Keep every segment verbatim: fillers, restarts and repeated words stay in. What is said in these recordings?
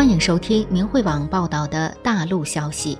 欢迎收听明慧网报道的大陆消息。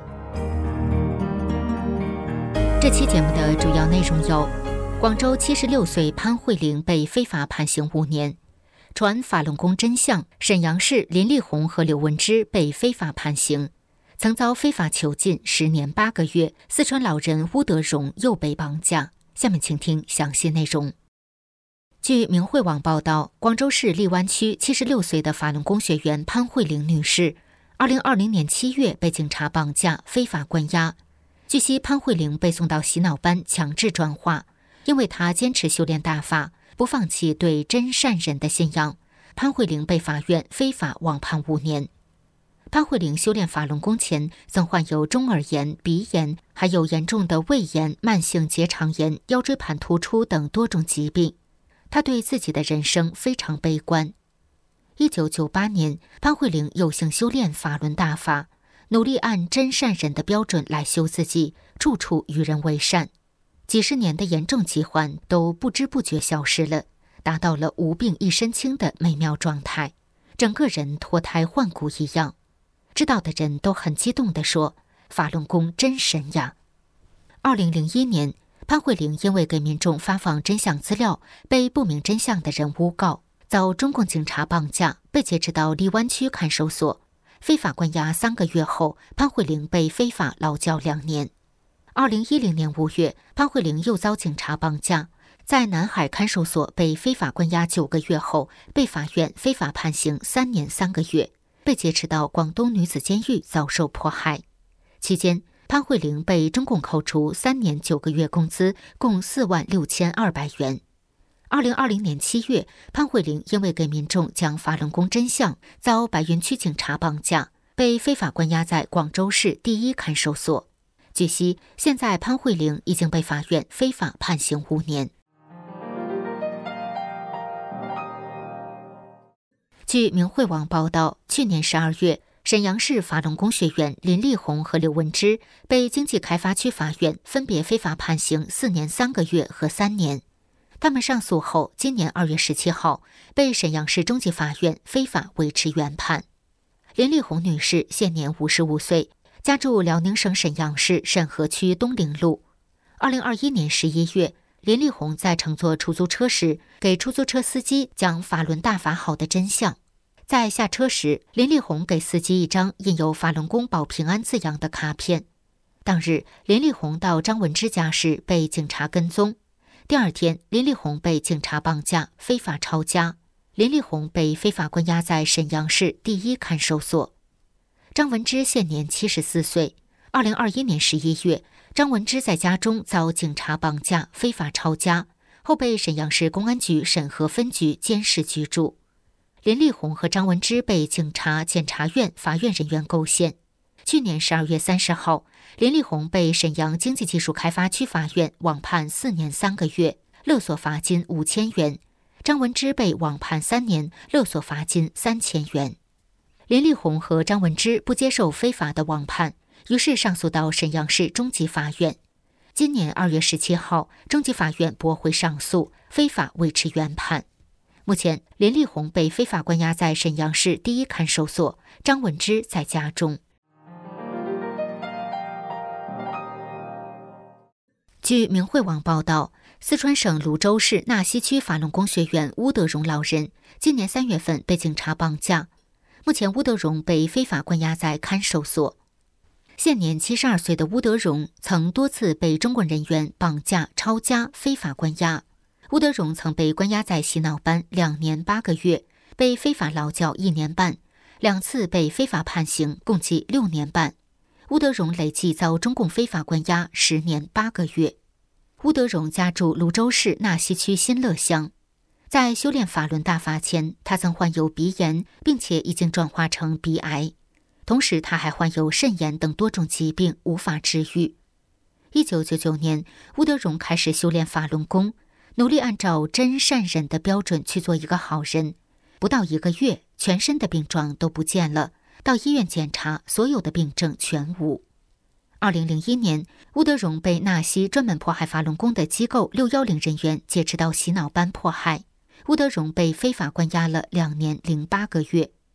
这期节目的主要内容有：广州七十六岁潘慧玲被非法判刑五年；传法轮功真相，沈阳市林丽红和刘文芝被非法判刑；曾遭非法囚禁十年八个月，四川老人邬德荣又被绑架。下面请听详细内容。据明慧网报道，广州市荔湾区七十六岁的法轮功学员潘慧玲女士，二零二零年七月被警察绑架、非法关押。据悉，潘慧玲被送到洗脑班强制转化，因为她坚持修炼大法，不放弃对真善忍的信仰，潘慧玲被法院非法网判五年。潘慧玲修炼法轮功前曾患有中耳炎、鼻炎，还有严重的胃炎、慢性结肠炎、腰椎盘突出等多种疾病。他对自己的人生非常悲观。一九九八年，潘慧玲有幸修炼法轮大法，努力按真善忍的标准来修自己，处处与人为善。几十年的严重疾患都不知不觉消失了，达到了无病一身轻的美妙状态，整个人脱胎换骨一样。知道的人都很激动地说：“法轮功真神呀！”二零零一年，潘慧玲因为给民众发放真相资料，被不明真相的人诬告，遭中共警察绑架，被劫持到荔湾区看守所，非法关押三个月后，潘慧玲被非法劳教两年。二零一零年五月，潘慧玲又遭警察绑架，在南海看守所被非法关押九个月后，被法院非法判刑三年三个月，被劫持到广东女子监狱遭受迫害。期间，潘慧玲被中共扣除三年九个月工资，共四万六千二百元。二零二零年七月，潘慧玲因为给民众讲法轮功真相，遭白云区警察绑架，被非法关押在广州市第一看守所。据悉，现在潘慧玲已经被法院非法判刑五年。据明慧网报道，去年十二月，沈阳市法轮功学员林丽红和刘文芝被经济开发区法院分别非法判刑四年三个月和三年。他们上诉后，今年二月十七号被沈阳市中级法院非法维持原判。林丽红女士现年五十五岁，家住辽宁省沈阳市沈河区东陵路。二零二一年十一月，林丽红在乘坐出租车时，给出租车司机讲法轮大法好的真相。在下车时，林丽红给司机一张印有法轮功保平安字样的卡片。当日，林丽红到张文芝家时被警察跟踪。第二天，林丽红被警察绑架，非法抄家。林丽红被非法关押在沈阳市第一看守所。张文芝现年七十四岁。二零二一年十一月，张文芝在家中遭警察绑架，非法抄家，后被沈阳市公安局沈河分局监视居住。林丽红和张文芝被警察、检察院、法院人员构陷。去年十二月三十号，林丽红被沈阳经济技术开发区法院网判四年三个月，勒索罚金五千元；张文芝被网判三年，勒索罚金三千元。林丽红和张文芝不接受非法的网判，于是上诉到沈阳市中级法院。今年二月十七号，中级法院驳回上诉，非法维持原判。目前，林丽红被非法关押在沈阳市第一看守所，张文芝在家中。据明慧网报道，四川省泸州市纳溪区法轮功学员邬德荣老人今年三月份被警察绑架，目前邬德荣被非法关押在看守所。现年七十二岁的邬德荣曾多次被中共人员绑架、抄家、非法关押。邬德荣曾被关押在洗脑班两年八个月，被非法劳教一年半，两次被非法判刑，共计六年半。邬德荣累计遭中共非法关押十年八个月。邬德荣家住泸州市纳溪区新乐乡。在修炼法轮大法前，他曾患有鼻炎，并且已经转化成鼻癌。同时，他还患有肾炎等多种疾病，无法治愈。一九九九年，邬德荣开始修炼法轮功，努力按照真善忍的标准去做一个好人。不到一个月，全身的病状都不见了，到医院检查，所有的病症全无。二零零一年，邬德荣被纳溪专门迫害法轮功的机构六一零人员劫持到洗脑班迫害，邬德荣被非法关押了两年零八个月。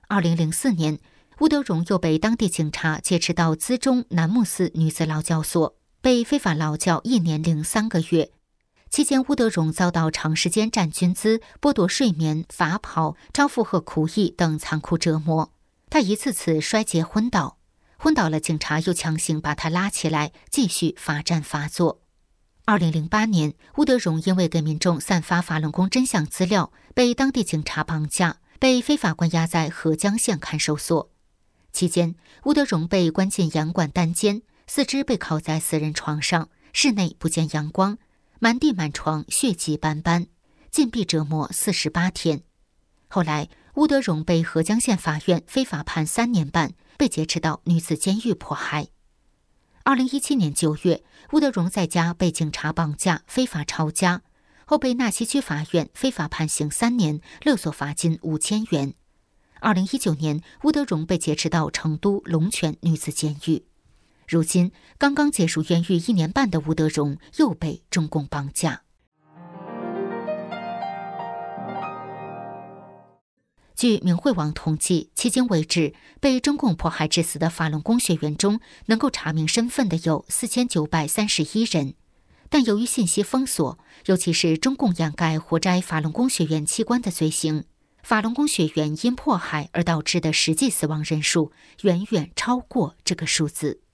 二零零四年，乌德荣又被当地警察劫持到资中南木寺女子劳教所，被非法劳教一年零三个月。期间，乌德荣遭到长时间占军资、剥夺睡眠、罚跑、超负荷苦役等残酷折磨。他一次次衰竭昏倒，昏倒了，警察又强行把他拉起来，继续罚站罚坐。二零零八年，乌德荣因为给民众散发法轮功真相资料，被当地警察绑架，被非法关押在合江县看守所。期间，乌德荣被关进洋馆单间，四肢被铐在死人床上，室内不见阳光，满地满床血迹斑斑，禁闭折磨四十八天。后来，乌德荣被合江县法院非法判三年半，被劫持到女子监狱迫害。二零一七年九月，乌德荣在家被警察绑架，非法抄家，后被纳西区法院非法判刑三年，勒索罚金五千元。二零一九年，乌德荣被劫持到成都龙泉女子监狱。如今，刚刚结束冤狱一年半的乌德荣又被中共绑架。据明慧网统计，迄今为止，被中共迫害致死的法轮功学员中，能够查明身份的有四千九百三十一人。但由于信息封锁，尤其是中共掩盖活摘法轮功学员器官的罪行，法轮功学员因迫害而导致的实际死亡人数远远超过这个数字。